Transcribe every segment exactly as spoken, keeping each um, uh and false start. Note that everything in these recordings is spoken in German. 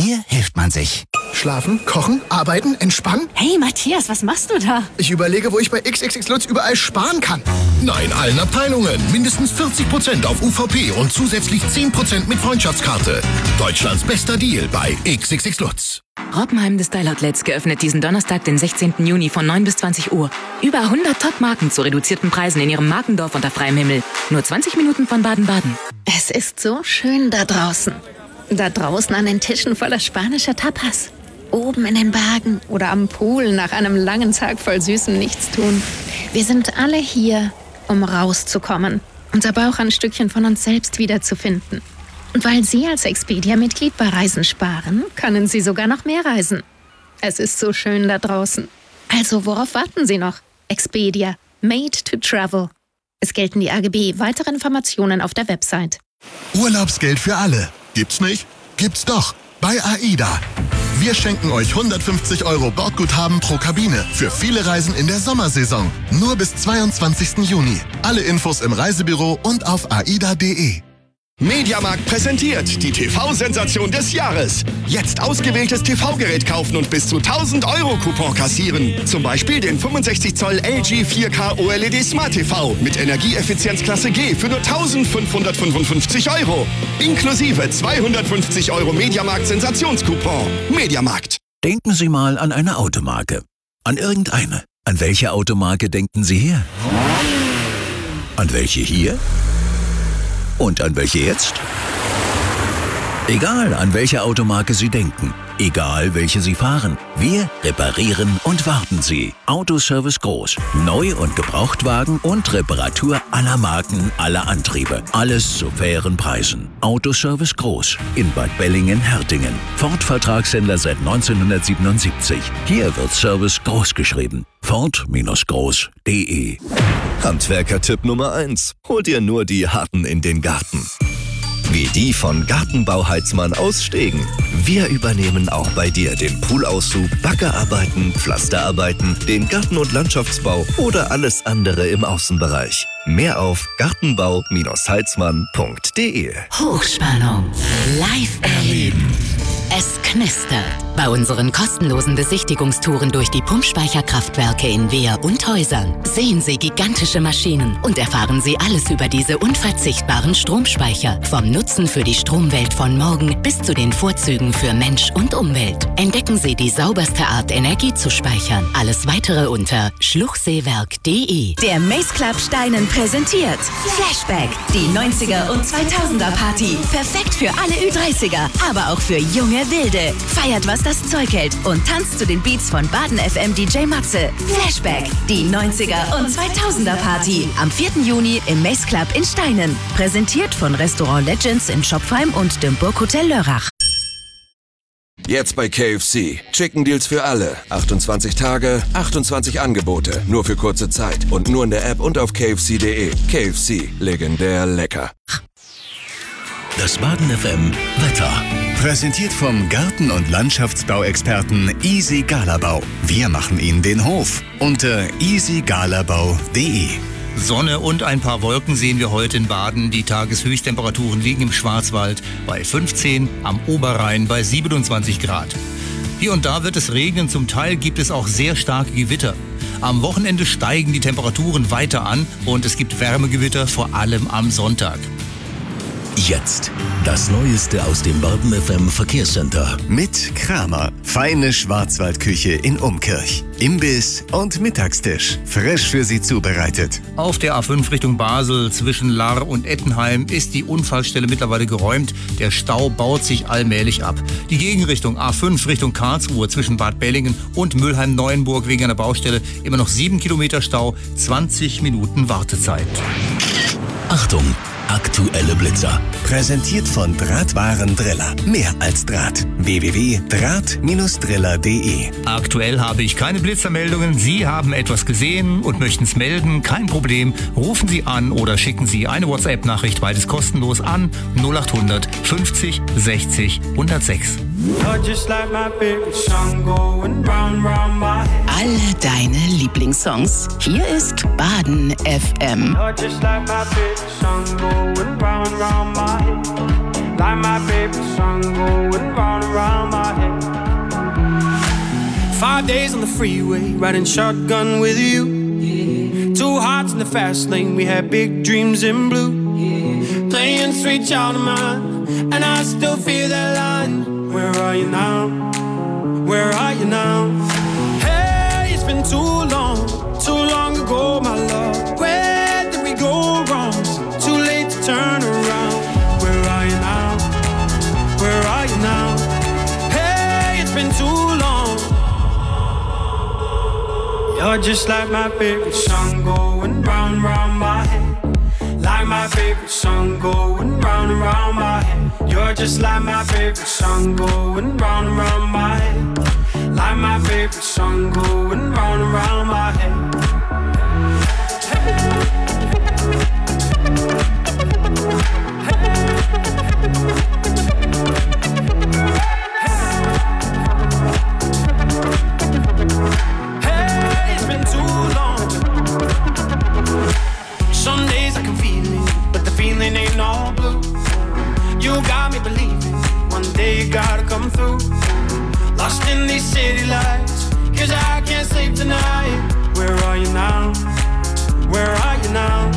Hier hilft man sich. Schlafen, kochen, arbeiten, entspannen? Hey Matthias, was machst du da? Ich überlege, wo ich bei X X X Lutz überall sparen kann. Nein, allen Abteilungen. Mindestens vierzig Prozent auf U V P und zusätzlich zehn Prozent mit Freundschaftskarte. Deutschlands bester Deal bei X X X Lutz. Robbenheim des Style Outlets geöffnet diesen Donnerstag, den sechzehnten Juni von neun bis zwanzig Uhr. Über hundert Top-Marken zu reduzierten Preisen in ihrem Markendorf unter freiem Himmel. Nur zwanzig Minuten von Baden-Baden. Es ist so schön da draußen. Da draußen an den Tischen voller spanischer Tapas. Oben in den Bergen oder am Pool nach einem langen Tag voll süßem Nichtstun. Wir sind alle hier, um rauszukommen. Und aber auch ein Stückchen von uns selbst wiederzufinden. Und weil Sie als Expedia-Mitglied bei Reisen sparen, können Sie sogar noch mehr reisen. Es ist so schön da draußen. Also worauf warten Sie noch? Expedia. Made to travel. Es gelten die A G B. Weitere Informationen auf der Website. Urlaubsgeld für alle. Gibt's nicht? Gibt's doch. Bei AIDA. Wir schenken euch hundertfünfzig Euro Bordguthaben pro Kabine für viele Reisen in der Sommersaison. Nur bis zweiundzwanzigsten Juni. Alle Infos im Reisebüro und auf aida punkt de. Mediamarkt präsentiert die T V-Sensation des Jahres. Jetzt ausgewähltes T V-Gerät kaufen und bis zu tausend Euro Coupon kassieren. Zum Beispiel den fünfundsechzig Zoll L G vier K O L E D Smart T V mit Energieeffizienzklasse G für nur eintausendfünfhundertfünfundfünfzig Euro. Inklusive zweihundertfünfzig Euro Mediamarkt-Sensationscoupon. Mediamarkt. Denken Sie mal an eine Automarke. An irgendeine. An welche Automarke denken Sie hier? An welche hier? Und an welche jetzt? Egal, an welche Automarke Sie denken, egal welche Sie fahren, wir reparieren und warten Sie. Autoservice Groß. Neu- und Gebrauchtwagen und Reparatur aller Marken, aller Antriebe. Alles zu fairen Preisen. Autoservice Groß. In Bad Bellingen-Hertingen. Ford-Vertragshändler seit neunzehnhundertsiebenundsiebzig. Hier wird Service groß geschrieben. Ford Groß punkt de. Handwerker-Tipp Nummer eins. Hol dir nur die Harten in den Garten. Wie die von Gartenbau Heitzmann aus Stegen. Wir übernehmen auch bei dir den Poolaushub, Baggerarbeiten, Pflasterarbeiten, den Garten- und Landschaftsbau oder alles andere im Außenbereich. Mehr auf gartenbau Heitzmann punkt de. Hochspannung. Live erleben. Es knistert. Bei unseren kostenlosen Besichtigungstouren durch die Pumpspeicherkraftwerke in Wehr und Häusern sehen Sie gigantische Maschinen und erfahren Sie alles über diese unverzichtbaren Stromspeicher. Vom Nutzen für die Stromwelt von morgen bis zu den Vorzügen für Mensch und Umwelt. Entdecken Sie die sauberste Art, Energie zu speichern. Alles weitere unter schluchseewerk punkt de. Der Mace Club Steinen präsentiert Flashback, die neunziger und zweitausender Party. Perfekt für alle Ü dreißiger, aber auch für junge Wilde. Feiert, was das Zeug hält und tanzt zu den Beats von Baden F M D J Matze. Flashback, die neunziger und zweitausender Party. Am vierten Juni im Mace Club in Steinen. Präsentiert von Restaurant Legends in Schopfheim und dem Burghotel Lörrach. Jetzt bei K F C. Chicken Deals für alle. achtundzwanzig Tage, achtundzwanzig Angebote. Nur für kurze Zeit. Und nur in der App und auf k f c punkt de. K F C. Legendär lecker. Das Baden F M Wetter. Präsentiert vom Garten- und Landschaftsbauexperten Easy Galabau. Wir machen Ihnen den Hof unter easy galabau punkt de. Sonne und ein paar Wolken sehen wir heute in Baden. Die Tageshöchsttemperaturen liegen im Schwarzwald bei fünfzehn, am Oberrhein bei siebenundzwanzig Grad. Hier und da wird es regnen, zum Teil gibt es auch sehr starke Gewitter. Am Wochenende steigen die Temperaturen weiter an und es gibt Wärmegewitter, vor allem am Sonntag. Jetzt das Neueste aus dem Baden F M Verkehrscenter. Mit Kramer. Feine Schwarzwaldküche in Umkirch. Imbiss und Mittagstisch. Frisch für Sie zubereitet. Auf der A fünf Richtung Basel zwischen Lahr und Ettenheim ist die Unfallstelle mittlerweile geräumt. Der Stau baut sich allmählich ab. Die Gegenrichtung A fünf Richtung Karlsruhe zwischen Bad Bellingen und Mülheim-Neuenburg wegen einer Baustelle immer noch sieben Kilometer Stau, zwanzig Minuten Wartezeit. Achtung! Aktuelle Blitzer. Präsentiert von Drahtwarendriller. Mehr als Draht. w w w punkt draht driller punkt de. Aktuell habe ich keine Blitzermeldungen. Sie haben etwas gesehen und möchten es melden. Kein Problem. Rufen Sie an oder schicken Sie eine WhatsApp-Nachricht, beides kostenlos an null achthundert fünfzig sechzig hundertsechs. Alle deine Lieblingssongs. Hier ist Baden F M. Going round and round my head, like my favorite song going round and round my Five days on the freeway, riding shotgun with you. Yeah. Two hearts in the fast lane, we had big dreams in blue. Yeah. Playing sweet child of mine, and I still feel that line. Where are you now? Where are you now? Hey, it's been too long, too long ago, my love. Where did we go wrong? Too late to turn around. Where are you now? Where are you now? Hey, it's been too long. You're just like my favorite song going round, round my head. Like my favorite song going round and round my head. You're just like my favorite song going round and round my head. Like my favorite song going round and round my head. Hey, it's been too long. Some days I can feel it, but the feeling ain't all blue. You got me believing one day you gotta come through. Lost in these city lights, cause I can't sleep tonight. Where are you now? Where are you now?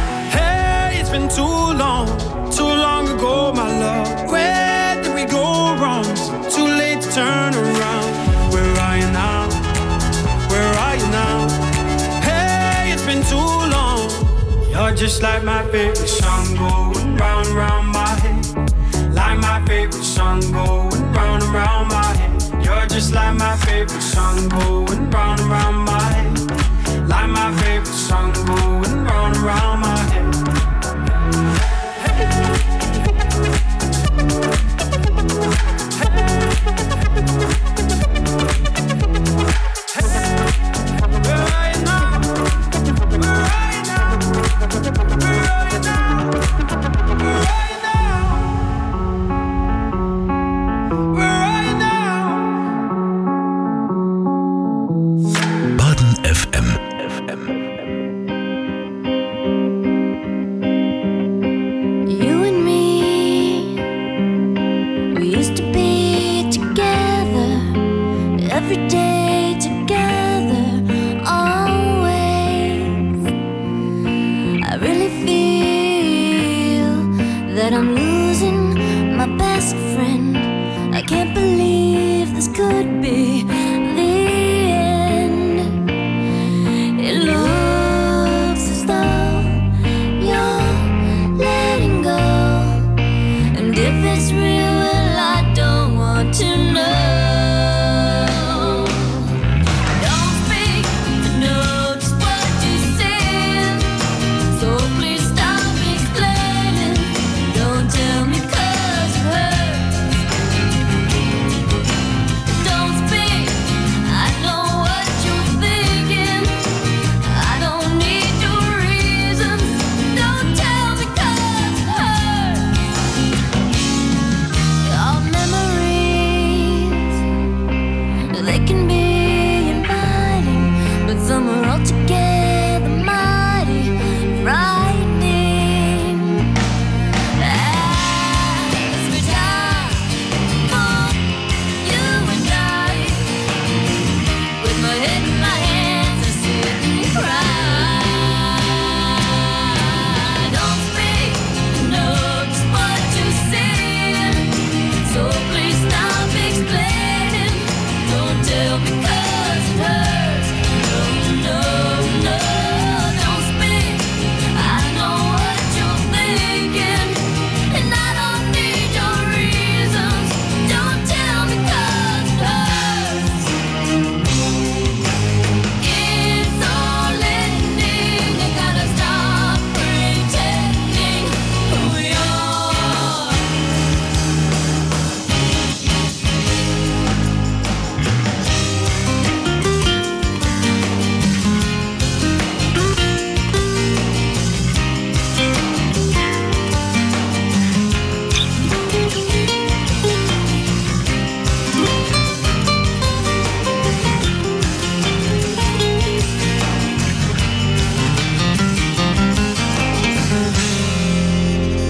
Hey, it's been too long, too long ago, my love. Where did we go wrong? Too late to turn around. Where are you now? Where are you now? Hey, it's been too long. You're just like my favorite song going round and round my head. Like my favorite song going round and round my head. You're just like my favorite song going round and round my head. Like my favorite song going round and round my head.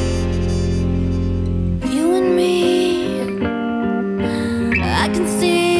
I can see